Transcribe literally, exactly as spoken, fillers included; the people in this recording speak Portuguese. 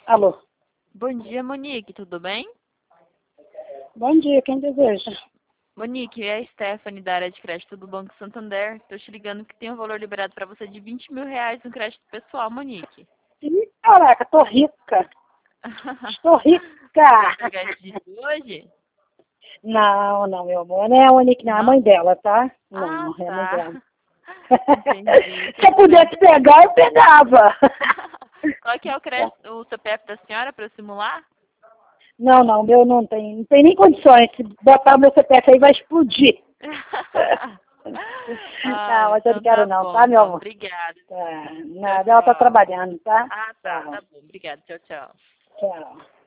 Alô. Bom dia, Monique, tudo bem? Bom dia, quem deseja? Monique, é a Stephanie da área de crédito do Banco Santander. Estou te ligando que tem um valor liberado para você de vinte mil reais no crédito pessoal, Monique. Ih, caraca, tô rica. Estou Vai rica. pegar esse dinheiro hoje? Não, não, meu amor. Não é a Monique, não. É a Não? mãe dela, tá? Ah, Não, é a mãe tá. dela. Entendi, Se eu tudo bem. pudesse pegar, eu pegava. Qual que é o, crédito, o C P F da senhora para eu simular? Não, não, meu não tem, não tem nem condições. Se botar o meu C P F aí, vai explodir. Ah, Não, mas eu não então tá quero não, bom, tá, meu então. amor? Obrigada. Tá, Tchau, nada, ela tá tchau. trabalhando, tá? Ah, tá, Tchau, tá bom. Obrigada, tchau, tchau. tchau.